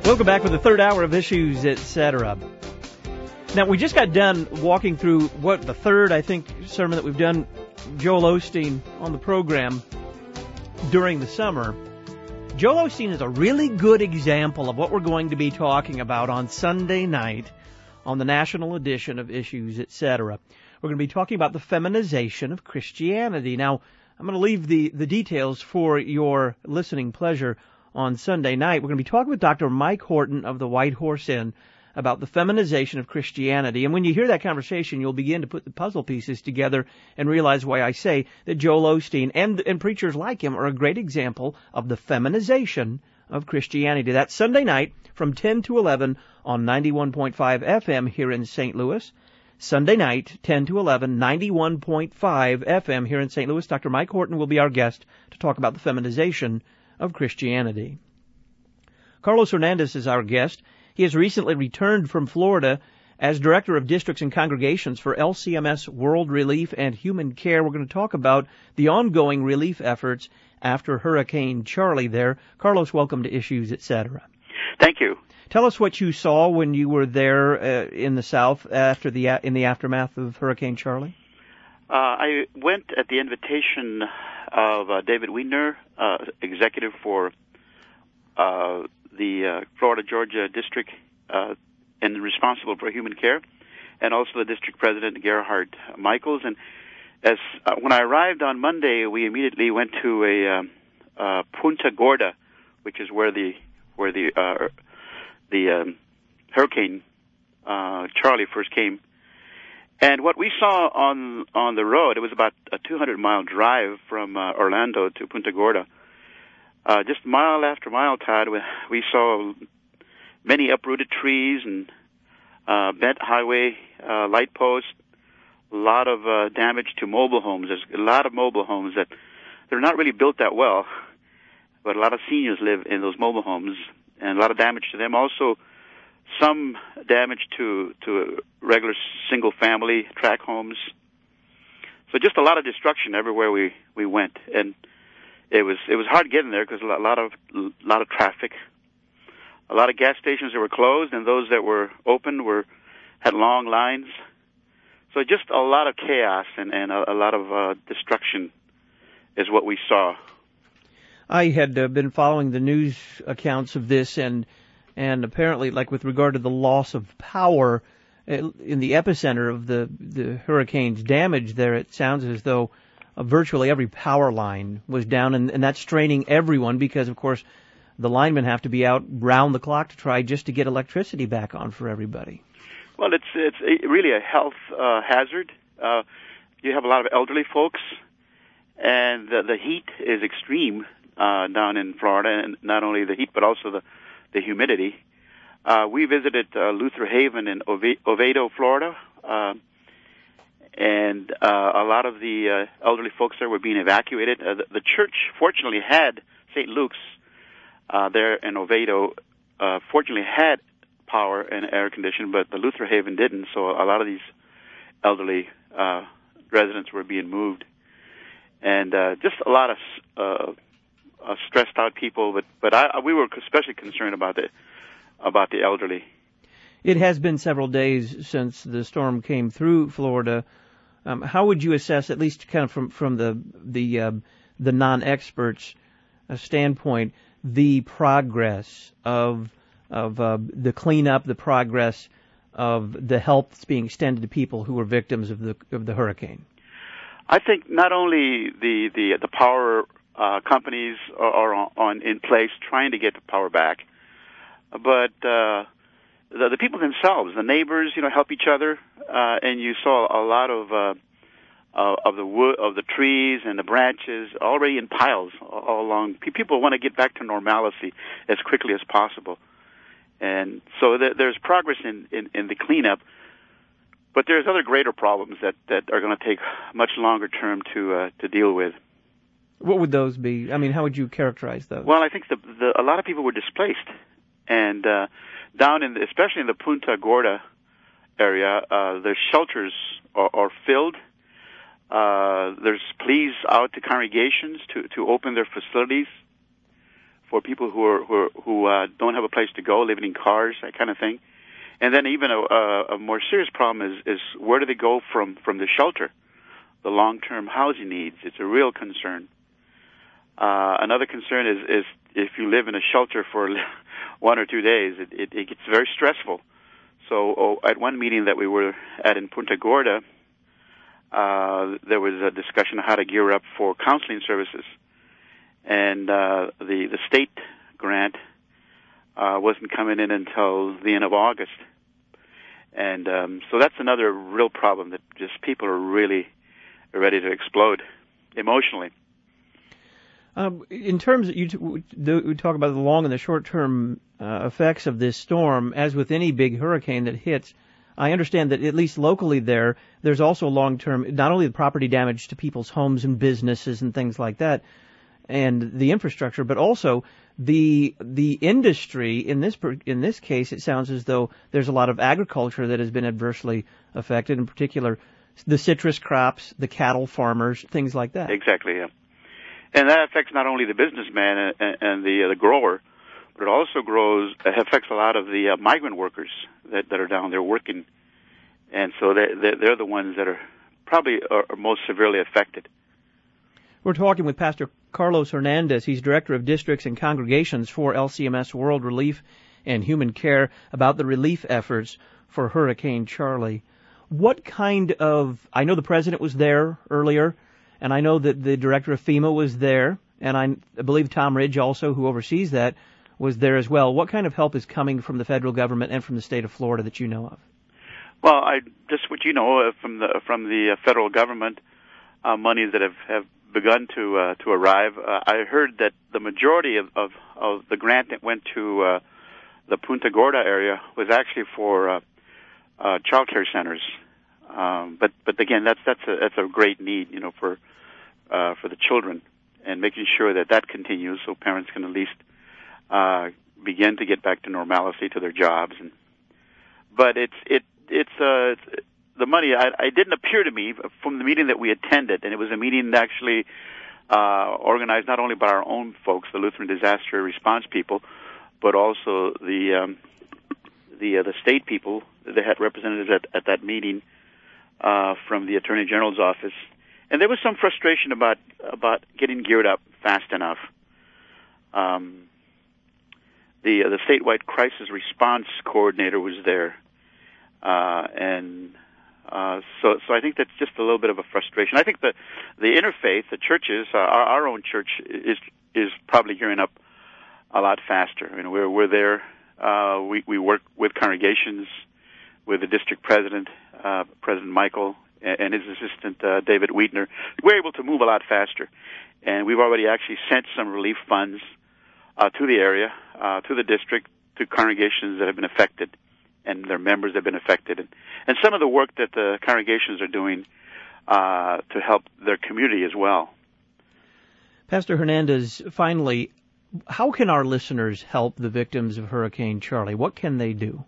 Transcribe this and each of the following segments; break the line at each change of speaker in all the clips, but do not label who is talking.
Welcome back with the third hour of Issues, Etc. Now, we just got done walking through the third, I think, sermon that we've done, Joel Osteen, on the program during the summer. Joel Osteen is a really good example of what we're going to be talking about on Sunday night on the national edition of Issues, Etc. We're going to be talking about the feminization of Christianity. Now, I'm going to leave the details for your listening pleasure on Sunday night. We're going to be talking with Dr. Mike Horton of the White Horse Inn about the feminization of Christianity. And when you hear that conversation, you'll begin to put the puzzle pieces together and realize why I say that Joel Osteen and preachers like him are a great example of the feminization of Christianity. That's Sunday night from 10 to 11 on 91.5 FM here in St. Louis. Sunday night, 10 to 11, 91.5 FM here in St. Louis. Dr. Mike Horton will be our guest to talk about the feminization of Christianity. Carlos Hernandez is our guest. He has recently returned from Florida as Director of Districts and Congregations for LCMS World Relief and Human Care. We're going to talk about the ongoing relief efforts after Hurricane Charlie there. Carlos, welcome to Issues, Etc.
Thank you.
Tell us what you saw when you were there in the South in the aftermath of Hurricane Charlie.
I went at the invitation of David Wiedner, executive for the Florida-Georgia District and responsible for human care, and also the district president, Gerhard Michaels. And when I arrived on Monday, we immediately went to a Punta Gorda, which is where the Hurricane Charlie first came. And what we saw on the road, it was about a 200-mile drive from Orlando to Punta Gorda. Just mile after mile, Todd, we saw many uprooted trees and bent highway light posts, a lot of damage to mobile homes. There's a lot of mobile homes that they're not really built that well, but a lot of seniors live in those mobile homes, and a lot of damage to them. Also, some damage to regular single-family tract homes. So just a lot of destruction everywhere we went, and it was hard getting there because a lot of traffic, a lot of gas stations that were closed, and those that were open had long lines. So just a lot of chaos and a lot of destruction is what we saw.
I had been following the news accounts of this, and apparently, like with regard to the loss of power in the epicenter of the hurricane's damage there, it sounds as though virtually every power line was down, and that's straining everyone because, of course, the linemen have to be out round the clock to try just to get electricity back on for everybody.
Well, it's really a health hazard. You have a lot of elderly folks, and the heat is extreme down in Florida, and not only the heat but also the humidity. We visited Luther Haven in Oviedo, Florida, and a lot of the elderly folks there were being evacuated. The church fortunately had, St. Luke's there in Oviedo, fortunately had power and air conditioning, but the Luther Haven didn't, so a lot of these elderly residents were being moved. And just a lot of stressed out people, but we were especially concerned about the elderly.
It has been several days since the storm came through Florida. How would you assess, at least kind of from the non-experts standpoint, the progress of the cleanup, the progress of the help that's being extended to people who were victims of the hurricane?
I think not only the power companies are in place trying to get the power back, but the people themselves, the neighbors, help each other, and you saw a lot of the wood, of the trees and the branches already in piles all along. People want to get back to normalcy as quickly as possible, and so there's progress in the cleanup. But there's other greater problems that are going to take much longer term to deal with.
What would those be? I mean, how would you characterize those?
Well, I think a lot of people were displaced, and down especially in the Punta Gorda area, their shelters are filled. There's pleas out to congregations to open their facilities for people who don't have a place to go, living in cars, that kind of thing. And then even a more serious problem is where do they go from the shelter? The long-term housing needs. It's a real concern. Another concern is if you live in a shelter for 1 or 2 days, it gets very stressful. So at one meeting that we were at in Punta Gorda, there was a discussion on how to gear up for counseling services. And the state grant wasn't coming in until the end of August. And so that's another real problem, that just people are really ready to explode emotionally.
In terms of we talk about the long and the short-term effects of this storm, as with any big hurricane that hits, I understand that at least locally there's also long-term, not only the property damage to people's homes and businesses and things like that, and the infrastructure, but also the industry. In this case, it sounds as though there's a lot of agriculture that has been adversely affected, in particular the citrus crops, the cattle farmers, things like that.
Exactly, yeah. And that affects not only the businessman and the grower, but it also affects a lot of the migrant workers that are down there working. And so they're the ones that are probably are most severely affected.
We're talking with Pastor Carlos Hernandez. He's Director of Districts and Congregations for LCMS World Relief and Human Care about the relief efforts for Hurricane Charlie. What kind of, I know the President was there earlier, and I know that the Director of FEMA was there, and I believe Tom Ridge also, who oversees that, was there as well. What kind of help is coming from the federal government and from the state of Florida that you know of?
Well, just what you know from the federal government, monies that have begun to arrive. I heard that the majority of the grant that went to the Punta Gorda area was actually for child care centers. But again, that's a great need, for the children, and making sure that continues so parents can at least begin to get back to normalcy to their jobs. But it's the money. It didn't appear to me from the meeting that we attended, and it was a meeting actually organized not only by our own folks, the Lutheran Disaster Response people, but also the state people. They had representatives at that meeting from the Attorney General's office, and there was some frustration about getting geared up fast enough. The statewide crisis response coordinator was there, so I think that's just a little bit of a frustration. I think the interfaith, the churches, our own church is probably gearing up a lot faster. We're there. We work with congregations, with the district president, President Michael, and his assistant, David Wiedner. We're able to move a lot faster. And we've already actually sent some relief funds to the area, to the district, to congregations that have been affected, and their members have been affected. And some of the work that the congregations are doing to help their community as well.
Pastor Hernandez, finally, how can our listeners help the victims of Hurricane Charlie? What can they do?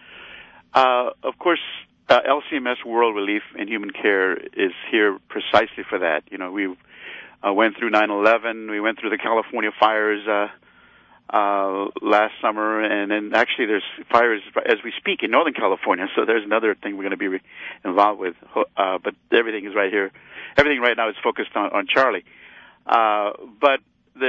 Of course, LCMS World Relief and Human Care is here precisely for that. We went through 9/11. We went through the California fires last summer, and then actually there's fires as we speak in Northern California. So there's another thing we're going to be involved with. But everything is right here. Everything right now is focused on Charlie. But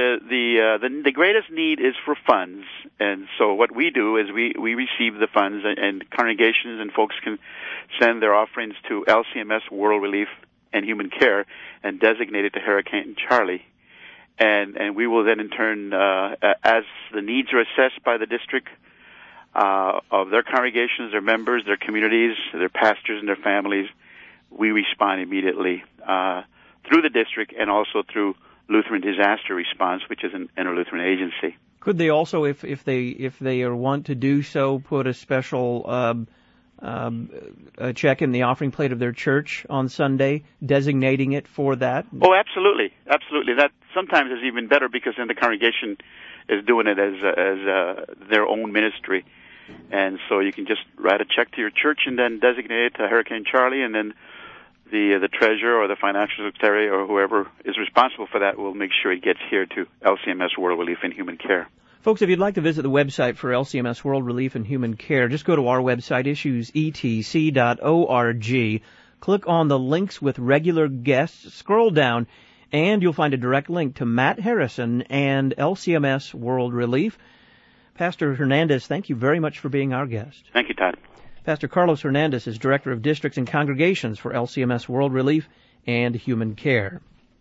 the greatest need is for funds, and so what we do is we receive the funds, and congregations and folks can send their offerings to LCMS World Relief and Human Care and designate it to Hurricane Charlie, and we will then in turn, as the needs are assessed by the district of their congregations, their members, their communities, their pastors and their families, we respond immediately through the district and also through Lutheran Disaster Response, which is an inter-Lutheran agency.
Could they also, if they want to do so, put a special a check in the offering plate of their church on Sunday, designating it for that?
Oh, absolutely, absolutely. That sometimes is even better because then the congregation is doing it as their own ministry, and so you can just write a check to your church and then designate it to Hurricane Charlie, and then the treasurer or the financial secretary or whoever is responsible for that will make sure it gets here to LCMS World Relief and Human Care.
Folks, if you'd like to visit the website for LCMS World Relief and Human Care, just go to our website, issuesetc.org. Click on the links with regular guests, scroll down, and you'll find a direct link to Matt Harrison and LCMS World Relief. Pastor Hernandez, thank you very much for being our guest.
Thank you, Todd.
Pastor Carlos Hernandez is Director of Districts and Congregations for LCMS World Relief and Human Care.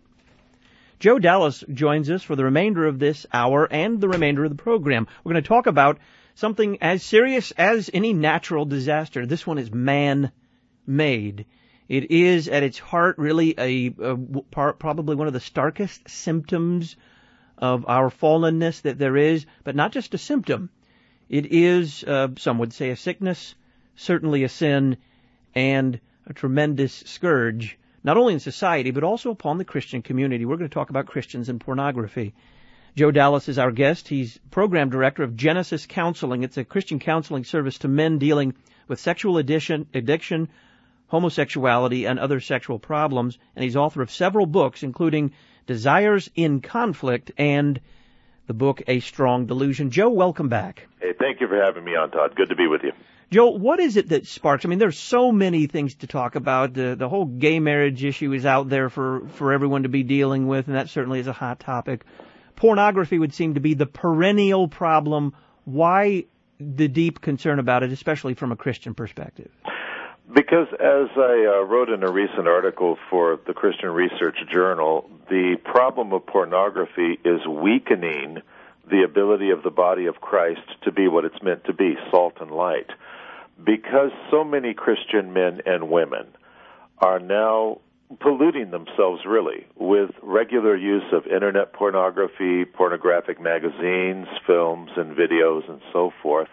Joe Dallas joins us for the remainder of this hour and the remainder of the program. We're going to talk about something as serious as any natural disaster. This one is man-made. It is at its heart really probably one of the starkest symptoms of our fallenness that there is, but not just a symptom. It is, some would say, a sickness, certainly a sin, and a tremendous scourge, not only in society, but also upon the Christian community. We're going to talk about Christians and pornography. Joe Dallas is our guest. He's program director of Genesis Counseling. It's a Christian counseling service to men dealing with sexual addiction, homosexuality, and other sexual problems. And he's author of several books, including Desires in Conflict and the book A Strong Delusion. Joe, welcome back.
Hey, thank you for having me on, Todd. Good to be with you.
Joe, what is it that sparks? I mean, there's so many things to talk about. The whole gay marriage issue is out there for everyone to be dealing with, and that certainly is a hot topic. Pornography would seem to be the perennial problem. Why the deep concern about it, especially from a Christian perspective?
Because as I wrote in a recent article for the Christian Research Journal, the problem of pornography is weakening the ability of the body of Christ to be what it's meant to be, salt and light. Because so many Christian men and women are now polluting themselves, really, with regular use of internet pornography, pornographic magazines, films, and videos, and so forth,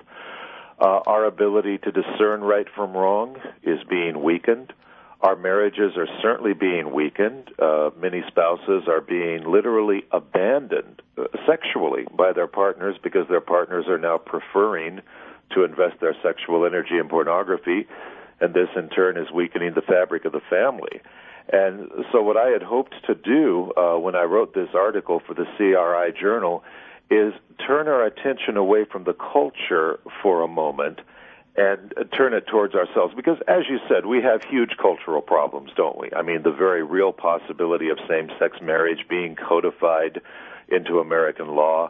our ability to discern right from wrong is being weakened. Our marriages are certainly being weakened. Many spouses are being literally abandoned sexually by their partners because their partners are now preferring to invest their sexual energy in pornography, and this in turn is weakening the fabric of the family. And so what I had hoped to do when I wrote this article for the CRI Journal is turn our attention away from the culture for a moment and turn it towards ourselves. Because, as you said, we have huge cultural problems, don't we? I mean, the very real possibility of same-sex marriage being codified into American law,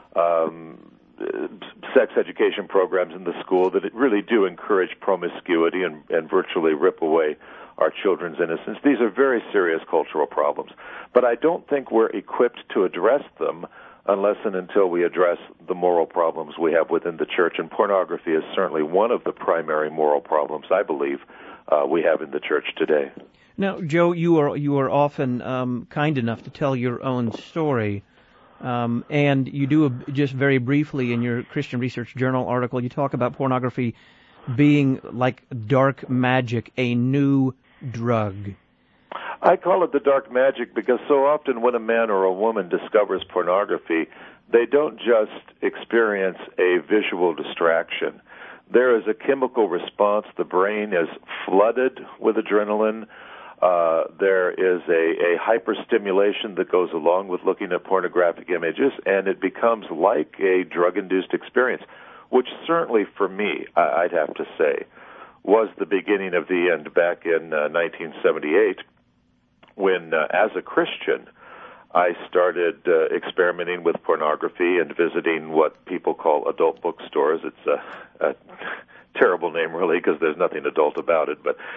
sex education programs in the school that really do encourage promiscuity and virtually rip away our children's innocence. These are very serious cultural problems. But I don't think we're equipped to address them unless and until we address the moral problems we have within the church. And pornography is certainly one of the primary moral problems, I believe, we have in the church today.
Now, Joe, you are often kind enough to tell your own story. And you do just very briefly in your Christian Research Journal article, you talk about pornography being like dark magic, a new drug.
I call it the dark magic because so often when a man or a woman discovers pornography, they don't just experience a visual distraction. There is a chemical response. The brain is flooded with adrenaline. There is a hyperstimulation that goes along with looking at pornographic images, and it becomes like a drug-induced experience, which certainly for me, I'd have to say, was the beginning of the end back in 1978 when, as a Christian, I started experimenting with pornography and visiting what people call adult bookstores. It's a terrible name, really, because there's nothing adult about it, but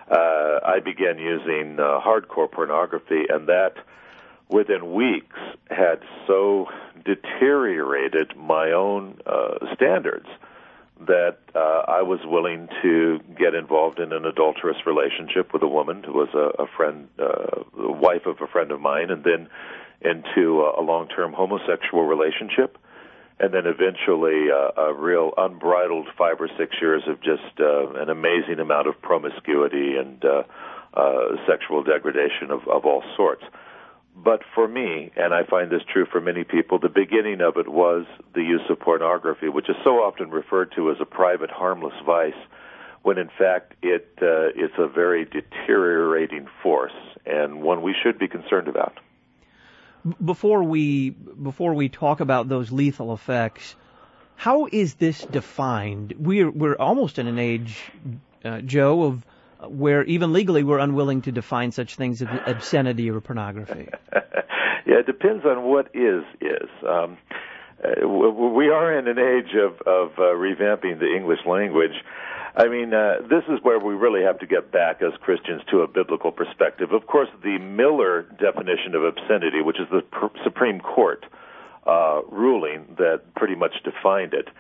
I began using hardcore pornography, and that, within weeks, had so deteriorated my own standards that I was willing to get involved in an adulterous relationship with a woman who was a friend, the wife of a friend of mine, and then into a long-term homosexual relationship, and then eventually a real unbridled 5 or 6 years of just an amazing amount of promiscuity and sexual degradation of all sorts. But for me, and I find this true for many people, the beginning of it was the use of pornography, which is so often referred to as a private, harmless vice, when in fact it's a very deteriorating force and one we should be concerned about.
Before we talk about those lethal effects, how is this defined? We're almost in an age, Joe, of where even legally we're unwilling to define such things as obscenity or pornography.
Yeah, it depends on what is. We are in an age of revamping the English language. I mean, this is where we really have to get back as Christians to a biblical perspective. Of course, the Miller definition of obscenity, which is the Supreme Court ruling that pretty much defined it,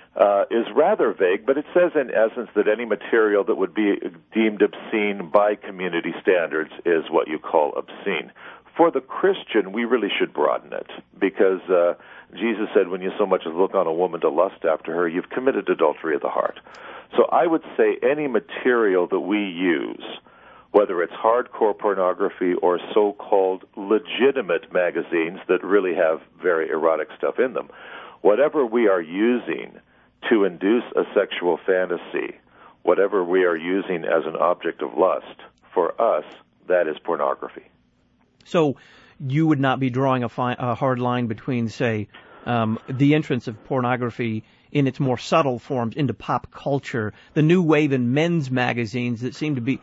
is rather vague, but it says in essence that any material that would be deemed obscene by community standards is what you call obscene. For the Christian, we really should broaden it, because Jesus said, when you so much as look on a woman to lust after her, you've committed adultery of the heart. So I would say any material that we use, whether it's hardcore pornography or so-called legitimate magazines that really have very erotic stuff in them, whatever we are using to induce a sexual fantasy, whatever we are using as an object of lust, for us, that is pornography.
So you would not be drawing a hard line between, say, the entrance of pornography in its more subtle forms into pop culture, the new wave in men's magazines that seem to be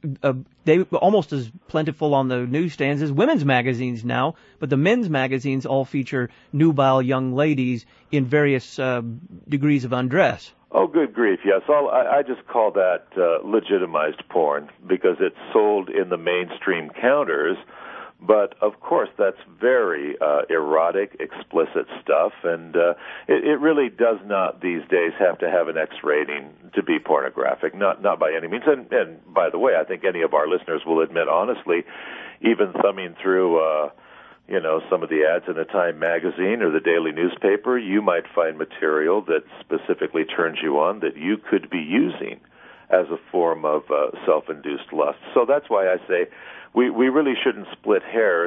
they almost as plentiful on the newsstands as women's magazines now, but the men's magazines all feature nubile young ladies in various degrees of undress.
Oh, good grief, yes. I just call that legitimized porn because it's sold in the mainstream counters. But, of course, that's very erotic, explicit stuff, and it really does not these days have to have an X rating to be pornographic, not by any means. And by the way, I think any of our listeners will admit honestly, even thumbing through, some of the ads in the Time magazine or the daily newspaper, you might find material that specifically turns you on that you could be using as a form of self-induced lust. So that's why I say we really shouldn't split hairs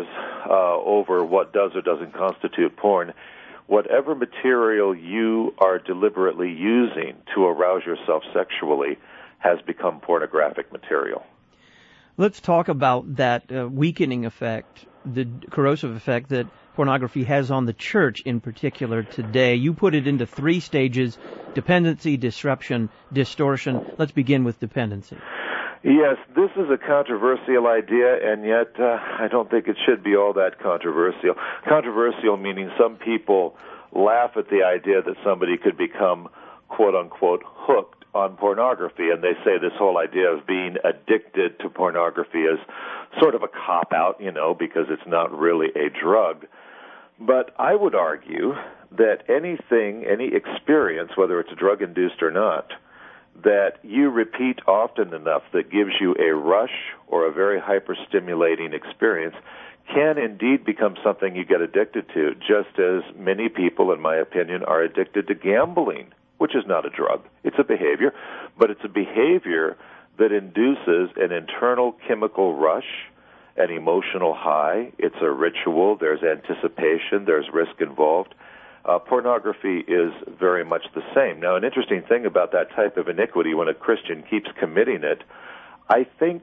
over what does or doesn't constitute porn. Whatever material you are deliberately using to arouse yourself sexually has become pornographic material.
Let's talk about that weakening effect, the corrosive effect that pornography has on the church in particular today. You put it into 3 stages: dependency, disruption, distortion. Let's begin with dependency.
Yes, this is a controversial idea, and yet I don't think it should be all that controversial. Controversial meaning some people laugh at the idea that somebody could become, quote-unquote, hooked on pornography, and they say this whole idea of being addicted to pornography is sort of a cop-out, because it's not really a drug. But I would argue that any experience, whether it's drug-induced or not, that you repeat often enough that gives you a rush or a very hyper-stimulating experience can indeed become something you get addicted to, just as many people, in my opinion, are addicted to gambling, which is not a drug. It's a behavior, but it's a behavior that induces an internal chemical rush, an emotional high. It's a ritual. There's anticipation. There's risk involved. Pornography is very much the same. Now, an interesting thing about that type of iniquity, when a Christian keeps committing it, I think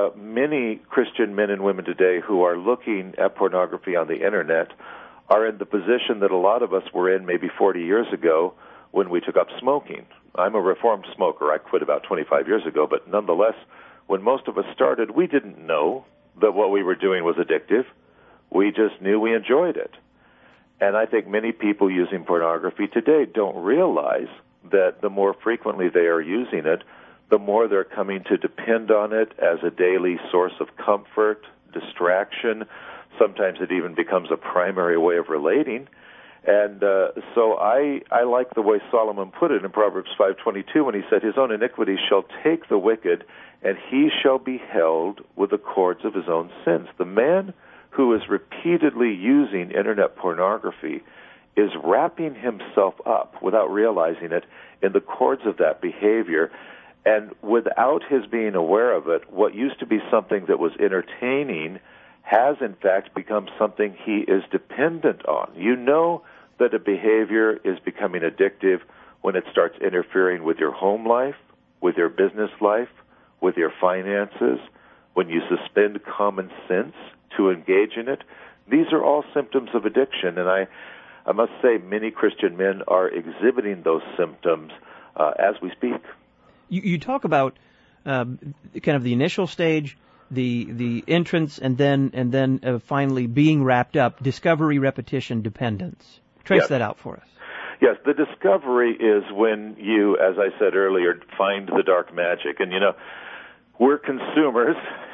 many Christian men and women today who are looking at pornography on the Internet are in the position that a lot of us were in maybe 40 years ago when we took up smoking. I'm a reformed smoker. I quit about 25 years ago, but nonetheless, when most of us started, we didn't know that what we were doing was addictive. We just knew we enjoyed it. And I think many people using pornography today don't realize that the more frequently they are using it, the more they're coming to depend on it as a daily source of comfort, distraction. Sometimes it even becomes a primary way of relating. And so I like the way Solomon put it in Proverbs 5:22 when he said, his own iniquity shall take the wicked, and he shall be held with the cords of his own sins. The man who is repeatedly using Internet pornography is wrapping himself up, without realizing it, in the cords of that behavior. And without his being aware of it, what used to be something that was entertaining has, in fact, become something he is dependent on. You know that a behavior is becoming addictive when it starts interfering with your home life, with your business life, with your finances, when you suspend common sense to engage in it, these are all symptoms of addiction. And I must say many Christian men are exhibiting those symptoms as we speak.
You talk about kind of the initial stage, the entrance, and then finally being wrapped up, discovery, repetition, dependence. Trace that out for us.
Yes, the discovery is when you, as I said earlier, find the dark magic. And, we're consumers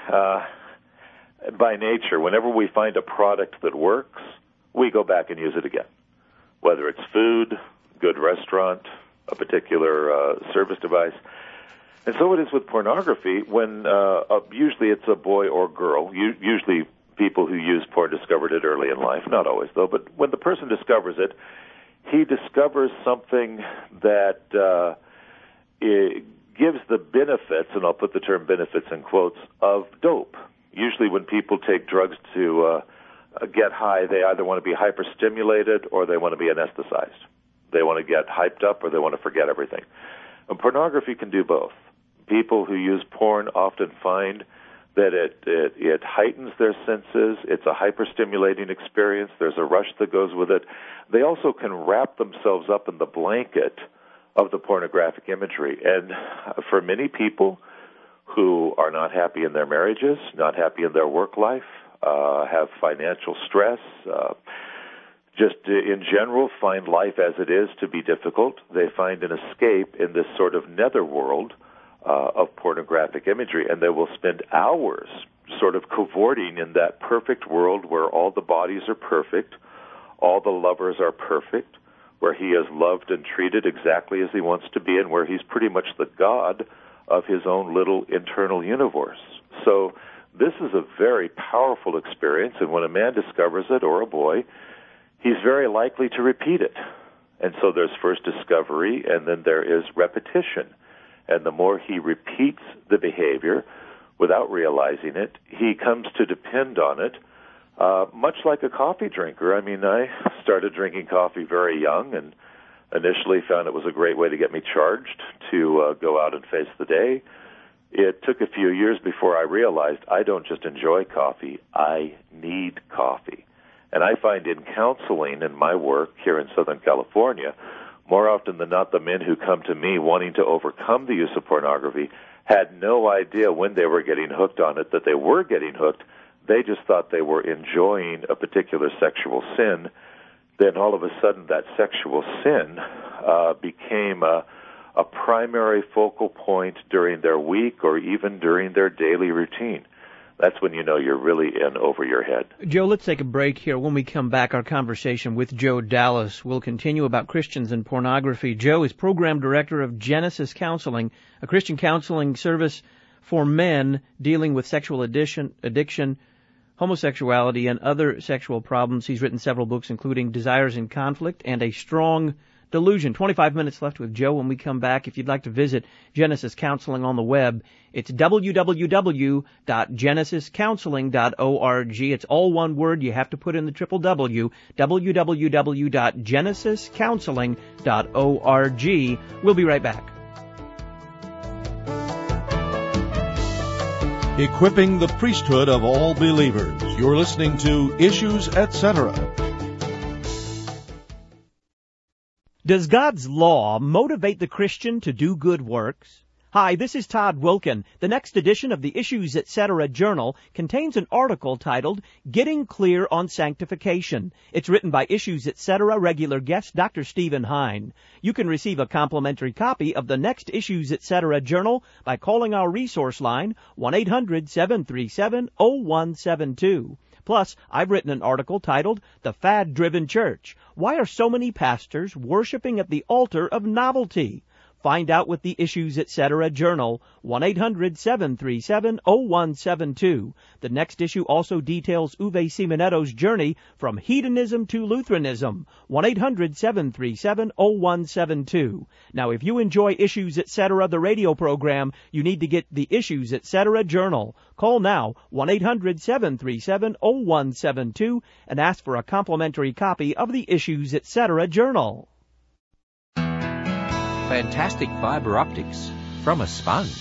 by nature. Whenever we find a product that works, we go back and use it again. Whether it's food, good restaurant, a particular service device. And so it is with pornography when usually it's a boy or girl. Usually people who use porn discovered it early in life. Not always, though. But when the person discovers it, he discovers something that it gives the benefits, and I'll put the term benefits in quotes, of dope. Usually when people take drugs to get high, they either want to be hyperstimulated or they want to be anesthetized. They want to get hyped up or they want to forget everything. And pornography can do both. People who use porn often find that it heightens their senses. It's a hyperstimulating experience. There's a rush that goes with it. They also can wrap themselves up in the blanket of the pornographic imagery. And for many people who are not happy in their marriages, not happy in their work life, have financial stress, just in general find life as it is to be difficult, they find an escape in this sort of netherworld of pornographic imagery, and they will spend hours sort of cavorting in that perfect world where all the bodies are perfect, all the lovers are perfect, where he is loved and treated exactly as he wants to be, and where he's pretty much the god of his own little internal universe. So this is a very powerful experience, and when a man discovers it, or a boy, he's very likely to repeat it. And so there's first discovery, and then there is repetition. And the more he repeats the behavior without realizing it, he comes to depend on it, much like a coffee drinker. I mean, I started drinking coffee very young and initially found it was a great way to get me charged to go out and face the day. It took a few years before I realized I don't just enjoy coffee, I need coffee. And I find in counseling in my work here in Southern California, more often than not, the men who come to me wanting to overcome the use of pornography had no idea when they were getting hooked on it that they were getting hooked. They just thought they were enjoying a particular sexual sin. Then all of a sudden that sexual sin became a primary focal point during their week or even during their daily routine. That's when you know you're really in over your head.
Joe, let's take a break here. When we come back, our conversation with Joe Dallas will continue about Christians and pornography. Joe is Program Director of Genesis Counseling, a Christian counseling service for men dealing with sexual addiction, homosexuality, and other sexual problems. He's written several books, including Desires in Conflict and A Strong Delusion. 25 minutes left with Joe when we come back. If you'd like to visit Genesis Counseling on the web, it's www.genesiscounseling.org. It's all one word. You have to put in the www, www.genesiscounseling.org. We'll be right back.
Equipping the priesthood of all believers. You're listening to Issues, Etc.
Does God's law motivate the Christian to do good works? Hi, this is Todd Wilkin. The next edition of the Issues Etc. Journal contains an article titled Getting Clear on Sanctification. It's written by Issues Etc. regular guest Dr. Stephen Hein. You can receive a complimentary copy of the next Issues Etc. Journal by calling our resource line 1-800-737-0172. Plus, I've written an article titled The Fad-Driven Church. Why are so many pastors worshiping at the altar of novelty? Find out with the Issues Etc. Journal, 1-800-737-0172. The next issue also details Uwe Simonetto's journey from hedonism to Lutheranism, 1-800-737-0172. Now, if you enjoy Issues Etc., the radio program, you need to get the Issues Etc. Journal. Call now, 1-800-737-0172, and ask for a complimentary copy of the Issues Etc. Journal.
Fantastic fiber optics, from a sponge?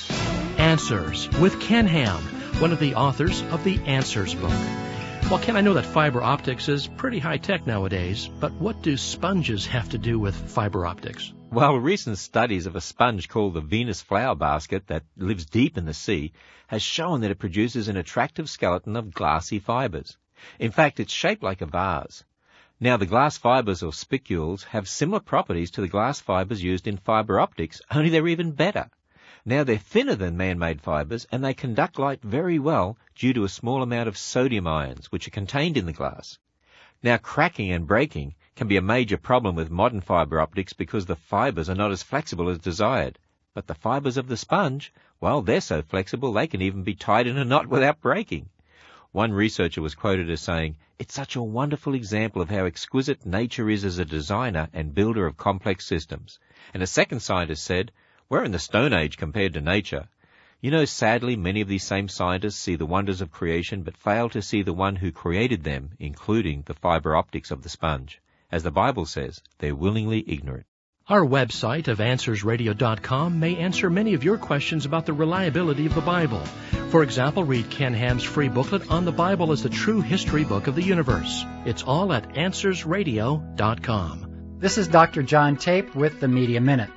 Answers with Ken Ham, one of the authors of the Answers book. Well, Ken, I know that fiber optics is pretty high-tech nowadays, but what do sponges have to do with fiber optics?
Well, recent studies of a sponge called the Venus flower basket that lives deep in the sea has shown that it produces an attractive skeleton of glassy fibers. In fact, it's shaped like a vase. Now, the glass fibers or spicules have similar properties to the glass fibers used in fiber optics, only they're even better. Now, they're thinner than man-made fibers, and they conduct light very well due to a small amount of sodium ions, which are contained in the glass. Now, cracking and breaking can be a major problem with modern fiber optics because the fibers are not as flexible as desired. But the fibers of the sponge, well, they're so flexible they can even be tied in a knot without breaking. One researcher was quoted as saying, "It's such a wonderful example of how exquisite nature is as a designer and builder of complex systems." And a second scientist said, "We're in the Stone Age compared to nature." You know, sadly, many of these same scientists see the wonders of creation but fail to see the one who created them, including the fiber optics of the sponge. As the Bible says, they're willingly ignorant.
Our website of AnswersRadio.com may answer many of your questions about the reliability of the Bible. For example, read Ken Ham's free booklet on the Bible as the true history book of the universe. It's all at AnswersRadio.com.
This is Dr. John Tape with the Media Minute.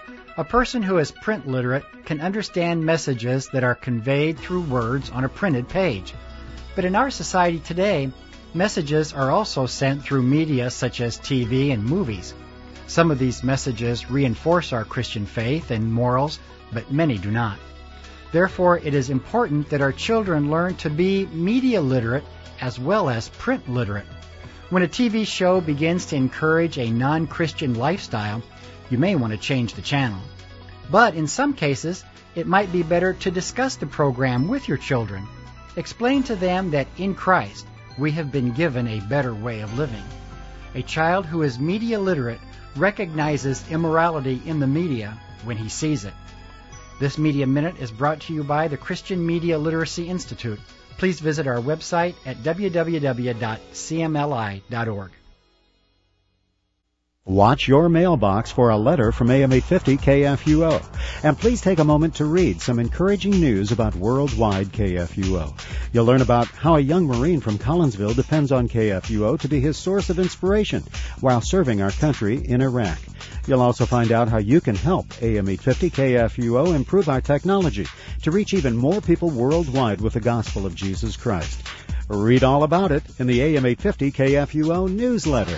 A person who is print literate can understand messages that are conveyed through words on a printed page. But in our society today, messages are also sent through media such as TV and movies. Some of these messages reinforce our Christian faith and morals, but many do not. Therefore, it is important that our children learn to be media literate as well as print literate. When a TV show begins to encourage a non-Christian lifestyle, you may want to change the channel. But in some cases, it might be better to discuss the program with your children. Explain to them that in Christ, we have been given a better way of living. A child who is media literate recognizes immorality in the media when he sees it. This Media Minute is brought to you by the Christian Media Literacy Institute. Please visit our website at www.cmli.org.
Watch your mailbox for a letter from AM 850 KFUO. And please take a moment to read some encouraging news about worldwide KFUO. You'll learn about how a young Marine from Collinsville depends on KFUO to be his source of inspiration while serving our country in Iraq. You'll also find out how you can help AM 850 KFUO improve our technology to reach even more people worldwide with the gospel of Jesus Christ. Read all about it in the AM 850 KFUO newsletter.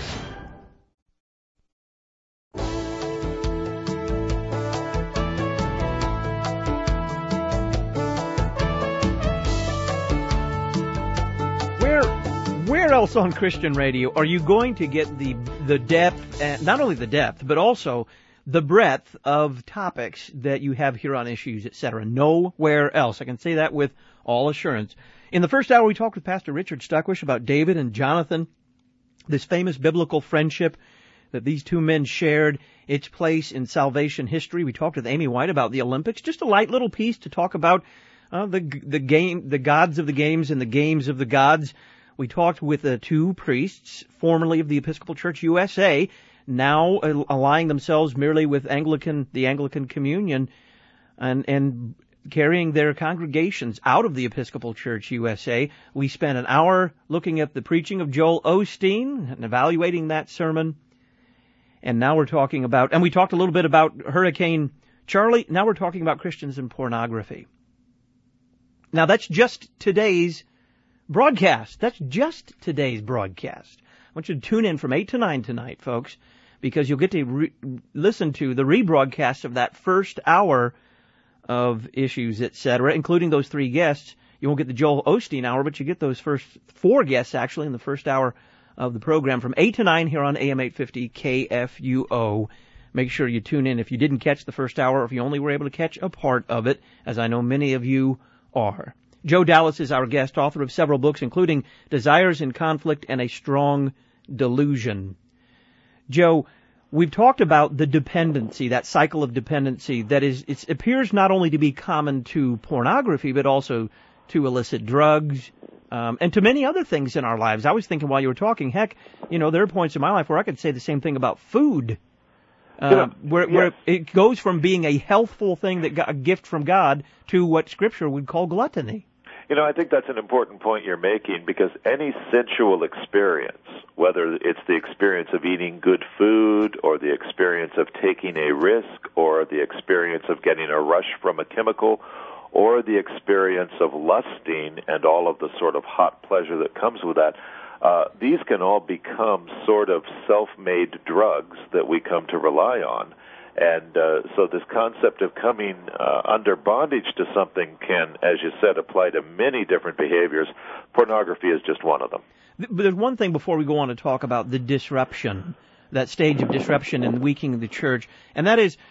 Where else on Christian radio are you going to get the depth, and not only the depth, but also the breadth of topics that you have here on Issues, etc.? Nowhere else. I can say that with all assurance. In the first hour, we talked with Pastor Richard Stuckwish about David and Jonathan, this famous biblical friendship that these two men shared, its place in salvation history. We talked with Amy White about the Olympics, just a light little piece to talk about the gods of the games and the games of the gods. We talked with two priests, formerly of the Episcopal Church USA, now allying themselves merely with the Anglican Communion, and carrying their congregations out of the Episcopal Church USA. We spent an hour looking at the preaching of Joel Osteen and evaluating that sermon. And now we're talking about, and we talked a little bit about Hurricane Charlie. Now we're talking about Christians and pornography. Now that's just today's broadcast. That's just today's broadcast. I want you to tune in from 8 to 9 tonight, folks, because you'll get to listen to the rebroadcast of that first hour of Issues, etc., including those three guests. You won't get the Joel Osteen hour, but you get those first four guests, actually, in the first hour of the program from 8 to 9 here on AM 850 KFUO. Make sure you tune in if you didn't catch the first hour, or if you only were able to catch a part of it, as I know many of you are. Joe Dallas is our guest, author of several books, including Desires in Conflict and A Strong Delusion. Joe, we've talked about the dependency, that cycle of dependency that it appears not only to be common to pornography, but also to illicit drugs, and to many other things in our lives. I was thinking while you were talking, heck, there are points in my life where I could say the same thing about food. where it goes from being a healthful thing, a gift from God, to what Scripture would call gluttony.
I think that's an important point you're making, because any sensual experience, whether it's the experience of eating good food or the experience of taking a risk or the experience of getting a rush from a chemical or the experience of lusting and all of the sort of hot pleasure that comes with that, these can all become sort of self-made drugs that we come to rely on. And so this concept of coming under bondage to something can, as you said, apply to many different behaviors. Pornography is just one of them.
But there's one thing before we go on to talk about the disruption, that stage of disruption and the weakening of the church, and that is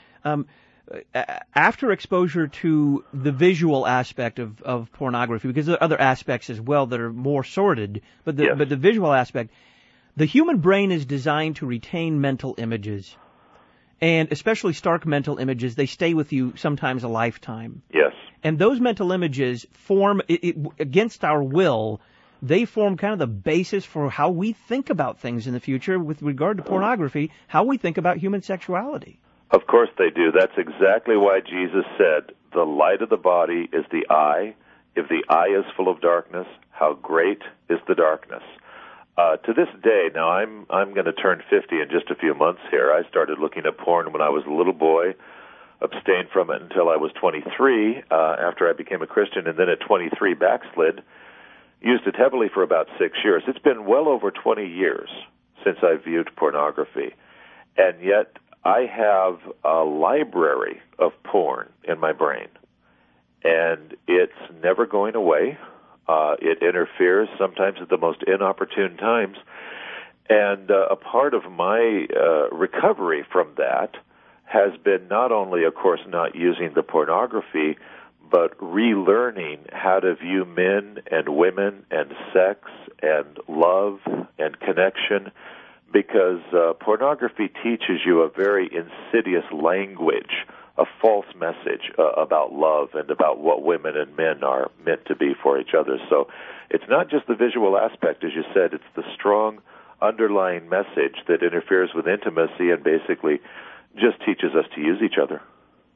after exposure to the visual aspect of pornography, because there are other aspects as well that are more sordid, but the visual aspect, the human brain is designed to retain mental images. And especially stark mental images, they stay with you sometimes a lifetime.
Yes.
And those mental images form, against our will, they form kind of the basis for how we think about things in the future with regard to pornography, how we think about human sexuality.
Of course they do. That's exactly why Jesus said, the light of the body is the eye. If the eye is full of darkness, how great is the darkness. To this day, now I'm going to turn 50 in just a few months here. I started looking at porn when I was a little boy, abstained from it until I was 23, after I became a Christian, and then at 23 backslid, used it heavily for about 6 years. It's been well over 20 years since I viewed pornography, and yet I have a library of porn in my brain, and it's never going away. It interferes sometimes at the most inopportune times. And a part of my recovery from that has been not only, of course, not using the pornography, but relearning how to view men and women and sex and love and connection, because pornography teaches you a very insidious language, a false message about love and about what women and men are meant to be for each other. So it's not just the visual aspect, as you said, it's the strong underlying message that interferes with intimacy and basically just teaches us to use each other.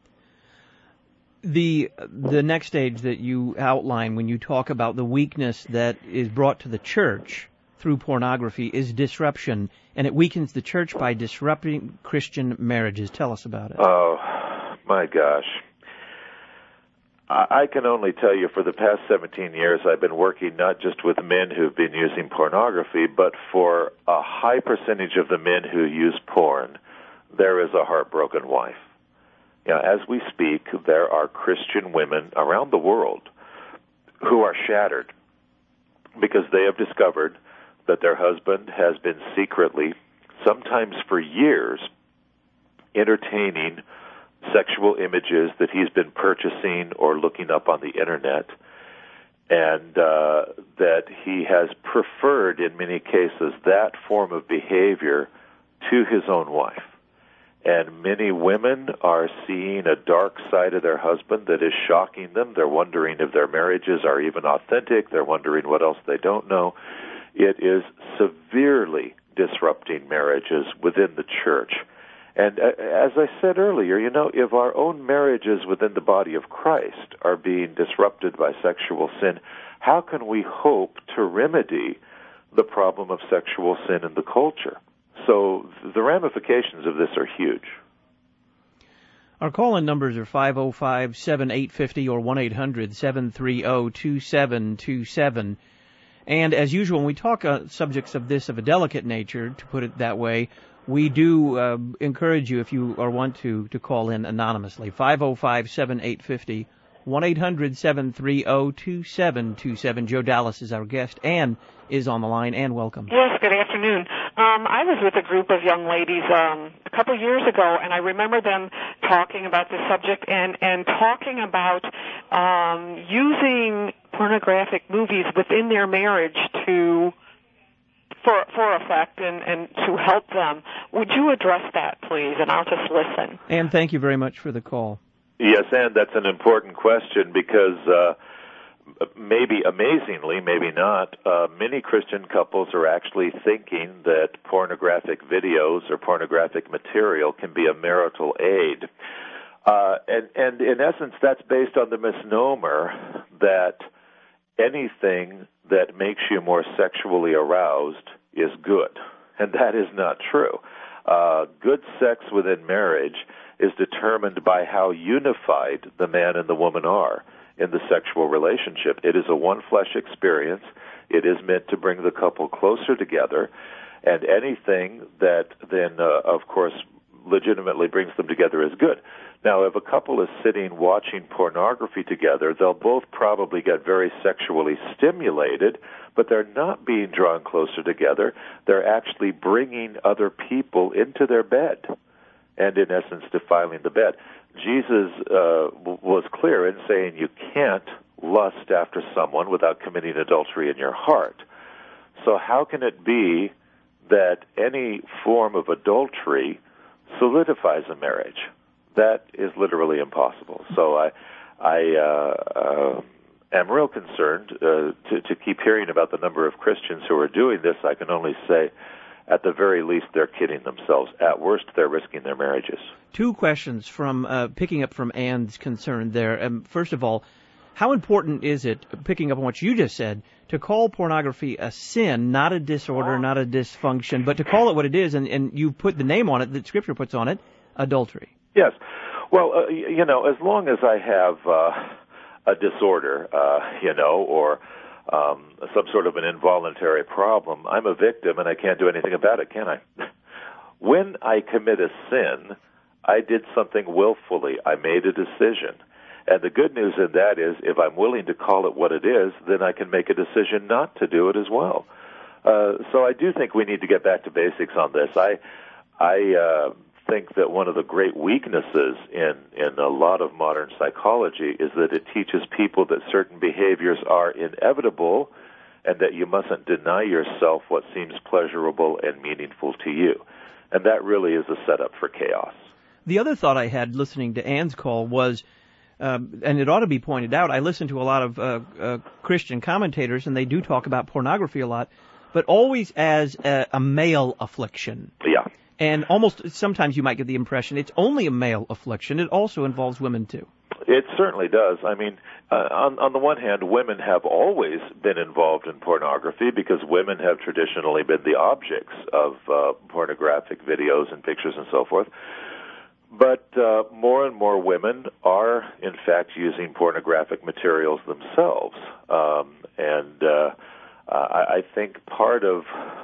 The next stage that you outline when you talk about the weakness that is brought to the church through pornography is disruption, and it weakens the church by disrupting Christian marriages. Tell us about it.
Oh, my gosh. I can only tell you for the past 17 years I've been working not just with men who've been using pornography, but for a high percentage of the men who use porn, there is a heartbroken wife. As we speak, there are Christian women around the world who are shattered because they have discovered that their husband has been secretly, sometimes for years, entertaining sexual images that he's been purchasing or looking up on the internet, and that he has preferred, in many cases, that form of behavior to his own wife. And many women are seeing a dark side of their husband that is shocking them. They're wondering if their marriages are even authentic. They're wondering what else they don't know. It is severely disrupting marriages within the church. And as I said earlier, if our own marriages within the body of Christ are being disrupted by sexual sin, how can we hope to remedy the problem of sexual sin in the culture? So the ramifications of this are huge.
Our call-in numbers are 505-7850 or 1-800-730-2727. And as usual, when we talk subjects of a delicate nature, to put it that way, we do encourage you, if you want to call in anonymously. 505-7850, 1-800-730-2727. Joe Dallas is our guest. Ann is on the line. Ann, welcome.
Yes, good afternoon. I was with a group of young ladies a couple of years ago, and I remember them talking about this subject and talking about using pornographic movies within their marriage for effect and to help them. Would you address that, please? And I'll just listen.
Ann, thank you very much for the call.
Yes, Ann, that's an important question because maybe amazingly, maybe not, many Christian couples are actually thinking that pornographic videos or pornographic material can be a marital aid. And in essence, that's based on the misnomer that anything that makes you more sexually aroused is good. And that is not true. Good sex within marriage is determined by how unified the man and the woman are in the sexual relationship. It is a one-flesh experience. It is meant to bring the couple closer together, and anything that then, of course, legitimately brings them together is good. Now, if a couple is sitting watching pornography together, they'll both probably get very sexually stimulated, but they're not being drawn closer together. They're actually bringing other people into their bed and, in essence, defiling the bed. Jesus was clear in saying you can't lust after someone without committing adultery in your heart. So how can it be that any form of adultery solidifies a marriage? That is literally impossible. So I am real concerned to keep hearing about the number of Christians who are doing this. I can only say, at the very least, they're kidding themselves. At worst, they're risking their marriages.
Two questions from picking up from Ann's concern there. First of all, how important is it, picking up on what you just said, to call pornography a sin, not a disorder, not a dysfunction, but to call it what it is, and you put the name on it that Scripture puts on it, adultery?
Yes. Well, as long as I have a disorder, or some sort of an involuntary problem, I'm a victim and I can't do anything about it, can I? When I commit a sin, I did something willfully. I made a decision. And the good news in that is, if I'm willing to call it what it is, then I can make a decision not to do it as well. So I do think we need to get back to basics on this. I think that one of the great weaknesses in a lot of modern psychology is that it teaches people that certain behaviors are inevitable and that you mustn't deny yourself what seems pleasurable and meaningful to you. And that really is a setup for chaos.
The other thought I had listening to Ann's call was, and it ought to be pointed out, I listen to a lot of Christian commentators, and they do talk about pornography a lot, but always as a male affliction.
Yeah.
And almost sometimes you might get the impression it's only a male affliction. It also involves women, too.
It certainly does. I mean, on the one hand, women have always been involved in pornography because women have traditionally been the objects of pornographic videos and pictures and so forth. But more and more women are, in fact, using pornographic materials themselves. I think part of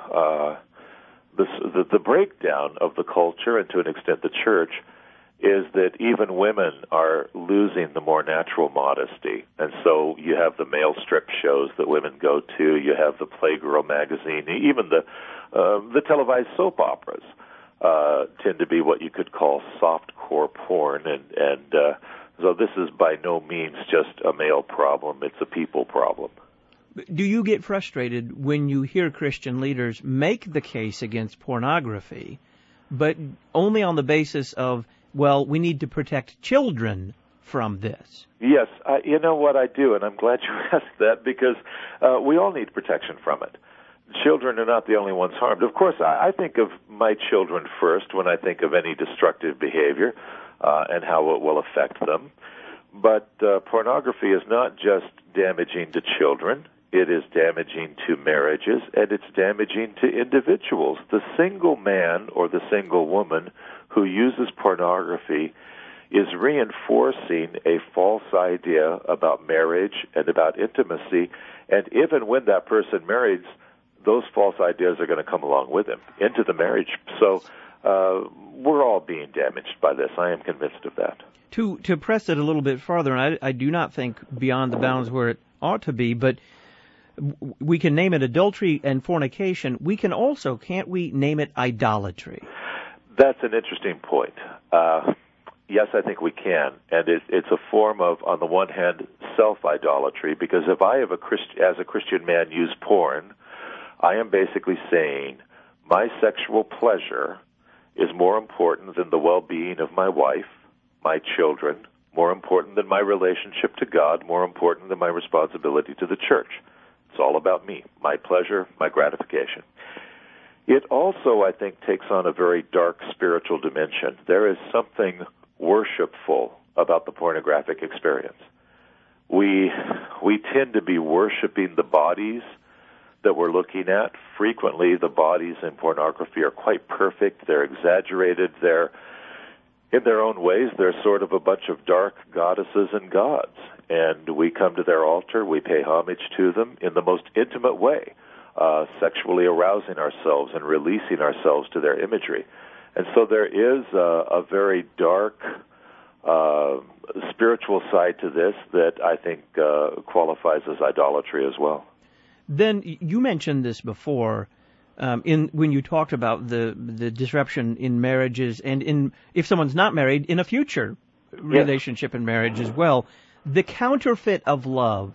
the breakdown of the culture, and to an extent the church, is that even women are losing the more natural modesty. And so you have the male strip shows that women go to, you have the Playgirl magazine, even the televised soap operas tend to be what you could call softcore porn, and so this is by no means just a male problem, it's a people problem.
Do you get frustrated when you hear Christian leaders make the case against pornography, but only on the basis of, well, we need to protect children from this?
Yes, you know what, I do, and I'm glad you asked that, because we all need protection from it. Children are not the only ones harmed. Of course, I think of my children first when I think of any destructive behavior and how it will affect them. But pornography is not just damaging to children. It is damaging to marriages, and it's damaging to individuals. The single man or the single woman who uses pornography is reinforcing a false idea about marriage and about intimacy, and if and when that person marries, those false ideas are going to come along with him into the marriage. So we're all being damaged by this. I am convinced of that.
To press it a little bit farther, and I do not think beyond the bounds where it ought to be, but we can name it adultery and fornication. We can also, can't we, name it idolatry?
That's an interesting point. Yes, I think we can. And it's a form of, on the one hand, self-idolatry, because if I, as a Christian man, use porn, I am basically saying my sexual pleasure is more important than the well-being of my wife, my children, more important than my relationship to God, more important than my responsibility to the church. It's all about me, my pleasure, my gratification. It also, I think, takes on a very dark spiritual dimension. There is something worshipful about the pornographic experience. We tend to be worshiping the bodies that we're looking at. Frequently, the bodies in pornography are quite perfect. They're exaggerated. They're, in their own ways, they're sort of a bunch of dark goddesses and gods. And we come to their altar, we pay homage to them in the most intimate way, sexually arousing ourselves and releasing ourselves to their imagery. And so there is a very dark spiritual side to this that I think qualifies as idolatry as well.
Then you mentioned this before when you talked about the disruption in marriages and if someone's not married, in a future relationship and marriage as well. The counterfeit of love,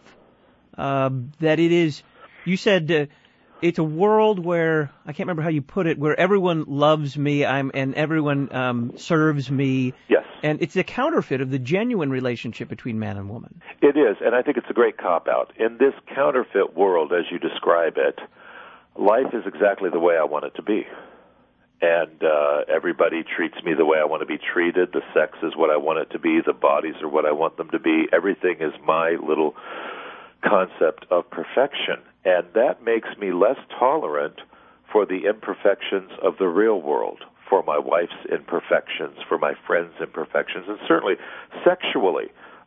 that it is, you said it's a world where, I can't remember how you put it, where everyone loves me and everyone serves me.
Yes.
And it's a counterfeit of the genuine relationship between man and woman.
It is, and I think it's a great cop-out. In this counterfeit world, as you describe it, life is exactly the way I want it to be. And everybody treats me the way I want to be treated. The sex is what I want it to be. The bodies are what I want them to be. Everything is my little concept of perfection. And that makes me less tolerant for the imperfections of the real world, for my wife's imperfections, for my friends' imperfections, and certainly sexually.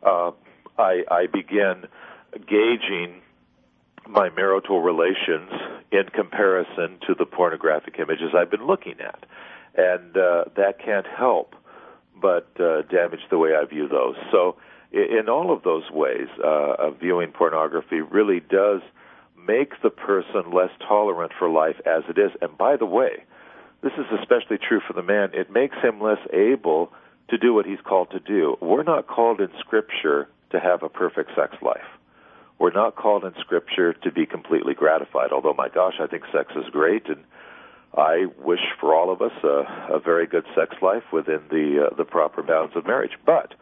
I begin gauging my marital relations in comparison to the pornographic images I've been looking at. And that can't help but damage the way I view those. So in all of those ways, viewing pornography really does make the person less tolerant for life as it is. And by the way, this is especially true for the man. It makes him less able to do what he's called to do. We're not called in Scripture to have a perfect sex life. We're not called in Scripture to be completely gratified, although, my gosh, I think sex is great, and I wish for all of us a very good sex life within the proper bounds of marriage. But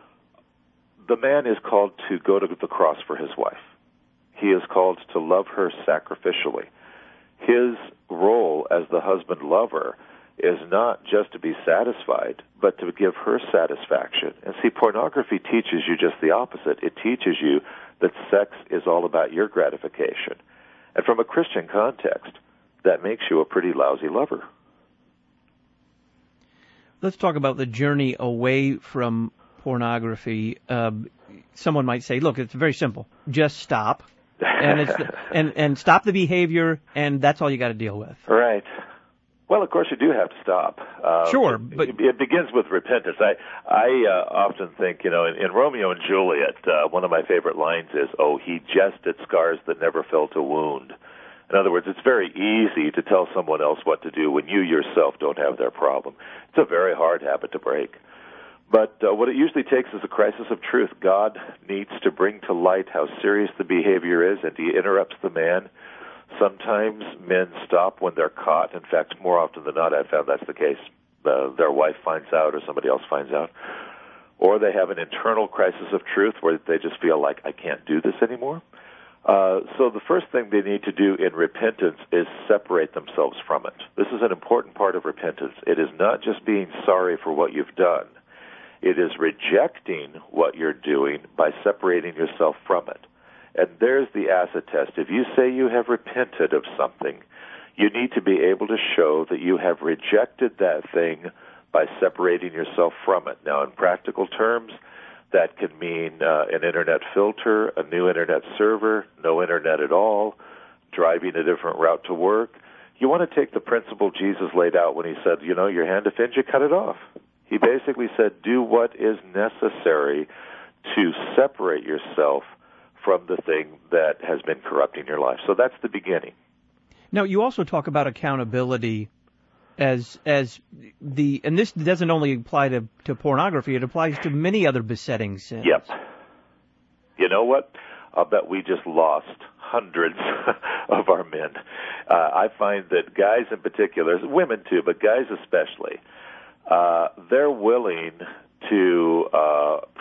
the man is called to go to the cross for his wife. He is called to love her sacrificially. His role as the husband-lover is not just to be satisfied, but to give her satisfaction. And see, pornography teaches you just the opposite. It teaches you that sex is all about your gratification. And from a Christian context, that makes you a pretty lousy lover.
Let's talk about the journey away from pornography. Someone might say, look, it's very simple. Just stop. And stop the behavior, and that's all you got to deal with.
Right. Well, of course, you do have to stop.
Sure, but
it begins with repentance. I often think, in Romeo and Juliet, one of my favorite lines is, "Oh, he jested scars that never felt a wound." In other words, it's very easy to tell someone else what to do when you yourself don't have their problem. It's a very hard habit to break. But what it usually takes is a crisis of truth. God needs to bring to light how serious the behavior is, and he interrupts the man. Sometimes men stop when they're caught. In fact, more often than not, I've found that's the case. Their wife finds out or somebody else finds out. Or they have an internal crisis of truth where they just feel like, I can't do this anymore. So the first thing they need to do in repentance is separate themselves from it. This is an important part of repentance. It is not just being sorry for what you've done. It is rejecting what you're doing by separating yourself from it. And there's the acid test. If you say you have repented of something, you need to be able to show that you have rejected that thing by separating yourself from it. Now, in practical terms, that can mean an internet filter, a new internet server, no internet at all, driving a different route to work. You want to take the principle Jesus laid out when he said, your hand offends you, cut it off. He basically said, do what is necessary to separate yourself from the thing that has been corrupting your life. So that's the beginning.
Now, you also talk about accountability as the, and this doesn't only apply to pornography, it applies to many other besetting sins.
Yep. You know what? I'll bet we just lost hundreds of our men. I find that guys in particular, women too, but guys especially, they're willing to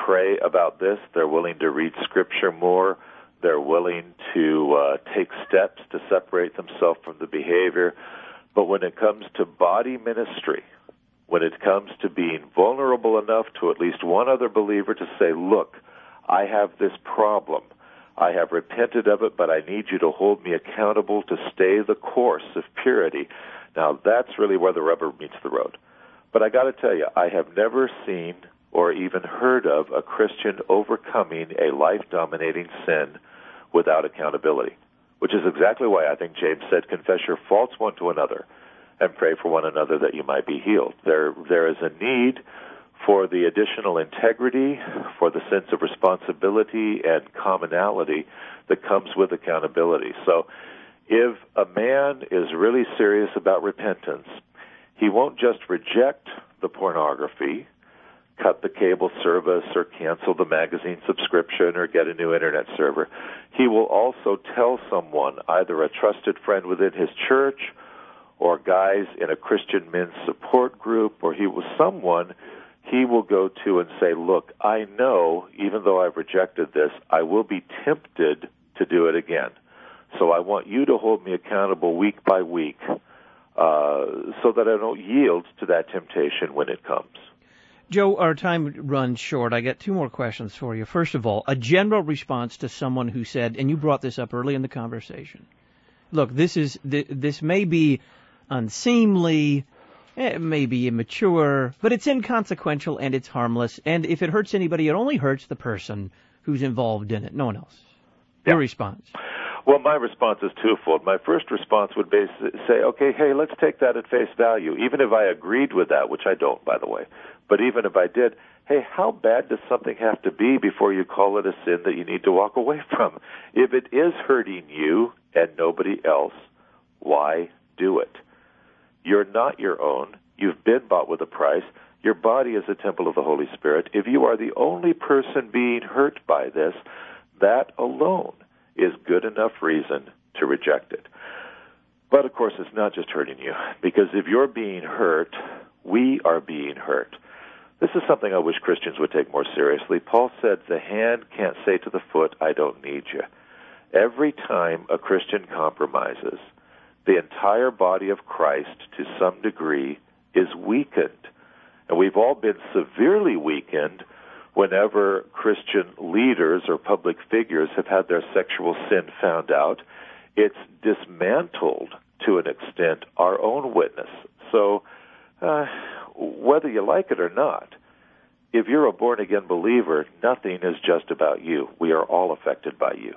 pray about this. They're willing to read Scripture more. They're willing to take steps to separate themselves from the behavior. But when it comes to body ministry, when it comes to being vulnerable enough to at least one other believer to say, look, I have this problem. I have repented of it, but I need you to hold me accountable to stay the course of purity. Now, that's really where the rubber meets the road. But I got to tell you, I have never seen or even heard of a Christian overcoming a life-dominating sin without accountability, which is exactly why I think James said, confess your faults one to another and pray for one another that you might be healed. There is a need for the additional integrity, for the sense of responsibility and commonality that comes with accountability. So if a man is really serious about repentance, he won't just reject the pornography, cut the cable service, or cancel the magazine subscription, or get a new internet server. He will also tell someone, either a trusted friend within his church, or guys in a Christian men's support group, or he will go to and say, look, I know, even though I've rejected this, I will be tempted to do it again. So I want you to hold me accountable week by week so that I don't yield to that temptation when it comes.
Joe, our time runs short. I got two more questions for you. First of all, a general response to someone who said, and you brought this up early in the conversation, look, this may be unseemly, it may be immature, but it's inconsequential and it's harmless, and if it hurts anybody, it only hurts the person who's involved in it, no one else. Your response?
Well, my response is twofold. My first response would be say, okay, hey, let's take that at face value. Even if I agreed with that, which I don't, by the way, but even if I did, hey, how bad does something have to be before you call it a sin that you need to walk away from? If it is hurting you and nobody else, why do it? You're not your own. You've been bought with a price. Your body is a temple of the Holy Spirit. If you are the only person being hurt by this, that alone is good enough reason to reject it. But, of course, it's not just hurting you, because if you're being hurt, we are being hurt. This is something I wish Christians would take more seriously. Paul said the hand can't say to the foot, I don't need you. Every time a Christian compromises, the entire body of Christ, to some degree, is weakened. And we've all been severely weakened whenever Christian leaders or public figures have had their sexual sin found out. It's dismantled, to an extent, our own witness. So whether you like it or not, if you're a born-again believer, nothing is just about you. We are all affected by you.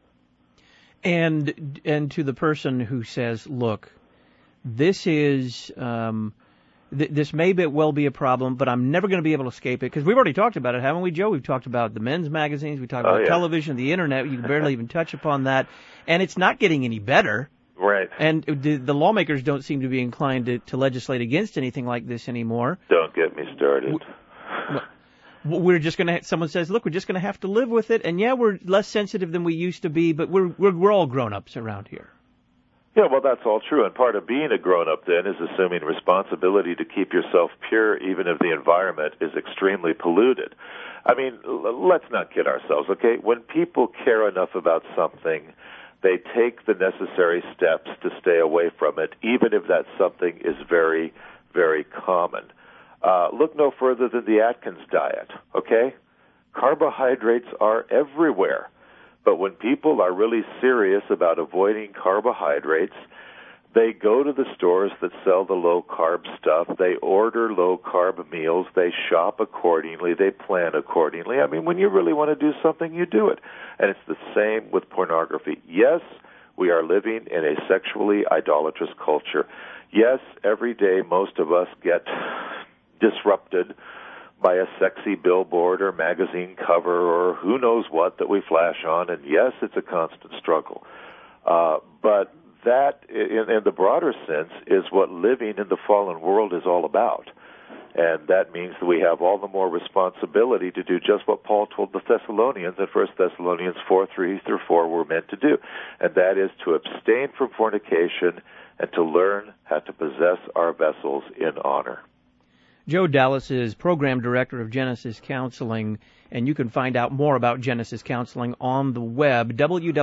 And to the person who says, look, this is this may well be a problem, but I'm never going to be able to escape it, because we've already talked about it, haven't we, Joe? We've talked about the men's magazines, we talked about television, the internet. You can barely even touch upon that, and it's not getting any better.
Right. And
the lawmakers don't seem to be inclined to legislate against anything like this anymore.
Don't get me started.
We're just going to. Someone says, "Look, we're just going to have to live with it." And yeah, we're less sensitive than we used to be, but we're all grown-ups around here.
Yeah, well, that's all true. And part of being a grown-up then is assuming responsibility to keep yourself pure, even if the environment is extremely polluted. I mean, let's not kid ourselves, okay? When people care enough about something, they take the necessary steps to stay away from it, even if that something is very, very common. Look no further than the Atkins diet, okay? Carbohydrates are everywhere. But when people are really serious about avoiding carbohydrates, they go to the stores that sell the low-carb stuff. They order low-carb meals. They shop accordingly. They plan accordingly. I mean, when you really want to do something, you do it. And it's the same with pornography. Yes, we are living in a sexually idolatrous culture. Yes, every day most of us get disrupted by a sexy billboard or magazine cover or who knows what that we flash on, and yes, it's a constant struggle. But that, in the broader sense, is what living in the fallen world is all about. And that means that we have all the more responsibility to do just what Paul told the Thessalonians in 1 Thessalonians 4:3-4 we're meant to do, and that is to abstain from fornication and to learn how to possess our vessels in honor.
Joe Dallas is Program Director of Genesis Counseling, and you can find out more about Genesis Counseling on the web,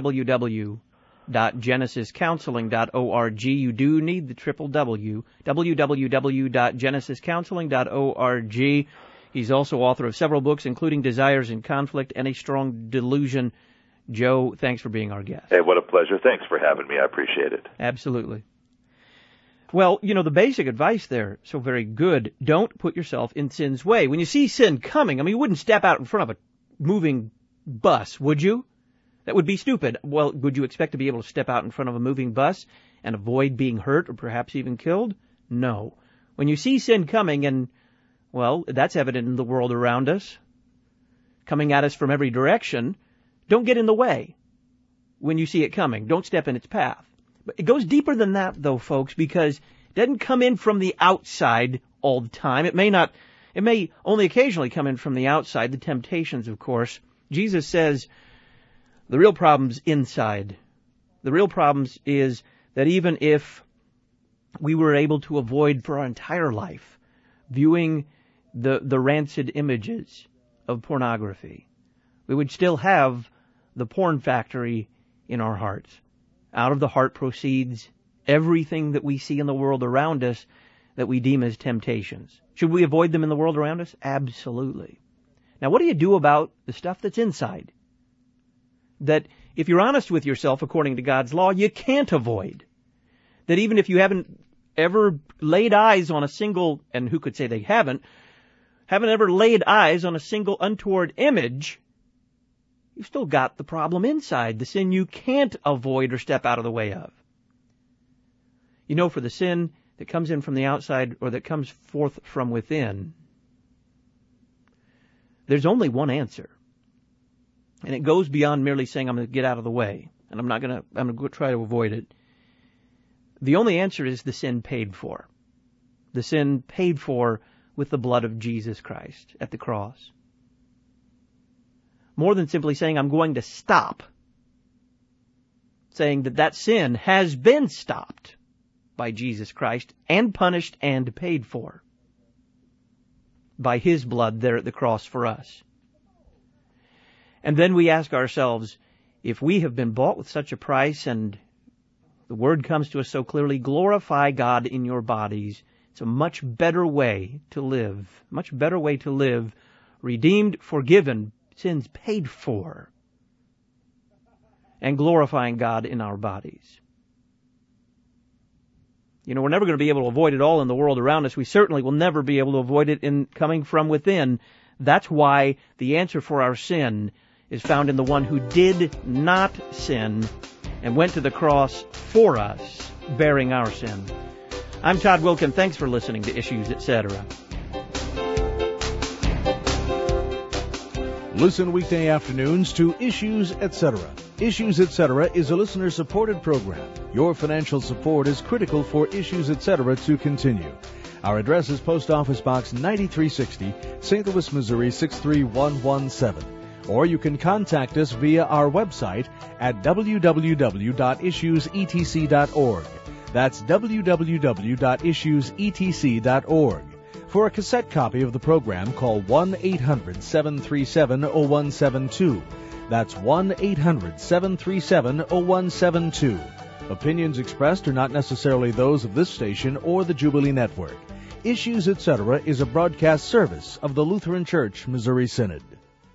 www.genesiscounseling.org. You do need the triple W, www.genesiscounseling.org. He's also author of several books, including Desires in Conflict and A Strong Delusion. Joe, thanks for being our guest.
Hey, what a pleasure. Thanks for having me. I appreciate it.
Absolutely. Well, the basic advice there, so very good. Don't put yourself in sin's way. When you see sin coming, you wouldn't step out in front of a moving bus, would you? That would be stupid. Well, would you expect to be able to step out in front of a moving bus and avoid being hurt or perhaps even killed? No. When you see sin coming, and, well, that's evident in the world around us, coming at us from every direction, don't get in the way when you see it coming. Don't step in its path. But it goes deeper than that, though, folks, because it doesn't come in from the outside all the time. It may only occasionally come in from the outside, the temptations, of course. Jesus says the real problem's inside. The real problem is that even if we were able to avoid for our entire life viewing the rancid images of pornography, we would still have the porn factory in our hearts. Out of the heart proceeds everything that we see in the world around us that we deem as temptations. Should we avoid them in the world around us? Absolutely. Now, what do you do about the stuff that's inside? That if you're honest with yourself according to God's law, you can't avoid. That even if you haven't ever laid eyes on a single, and who could say they haven't ever laid eyes on a single untoward image, you've still got the problem inside, the sin you can't avoid or step out of the way of. For the sin that comes in from the outside or that comes forth from within, there's only one answer. And it goes beyond merely saying, I'm going to get out of the way, and I'm going to try to avoid it. The only answer is the sin paid for. The sin paid for with the blood of Jesus Christ at the cross. More than simply saying, I'm going to stop. Saying that sin has been stopped by Jesus Christ and punished and paid for by His blood there at the cross for us. And then we ask ourselves, if we have been bought with such a price and the word comes to us so clearly, glorify God in your bodies. It's a much better way to live. Redeemed, forgiven, sins paid for, and glorifying God in our bodies. We're never going to be able to avoid it all in the world around us. We certainly will never be able to avoid it in coming from within. That's why the answer for our sin is found in the one who did not sin and went to the cross for us, bearing our sin. I'm Todd Wilkin. Thanks for listening to Issues, Etc.
Listen weekday afternoons to Issues, Etc. Issues, Etc. is a listener-supported program. Your financial support is critical for Issues, Etc. to continue. Our address is Post Office Box 9360, St. Louis, Missouri 63117. Or you can contact us via our website at www.issuesetc.org. That's www.issuesetc.org. For a cassette copy of the program, call 1-800-737-0172. That's 1-800-737-0172. Opinions expressed are not necessarily those of this station or the Jubilee Network. Issues, Etc. is a broadcast service of the Lutheran Church Missouri Synod.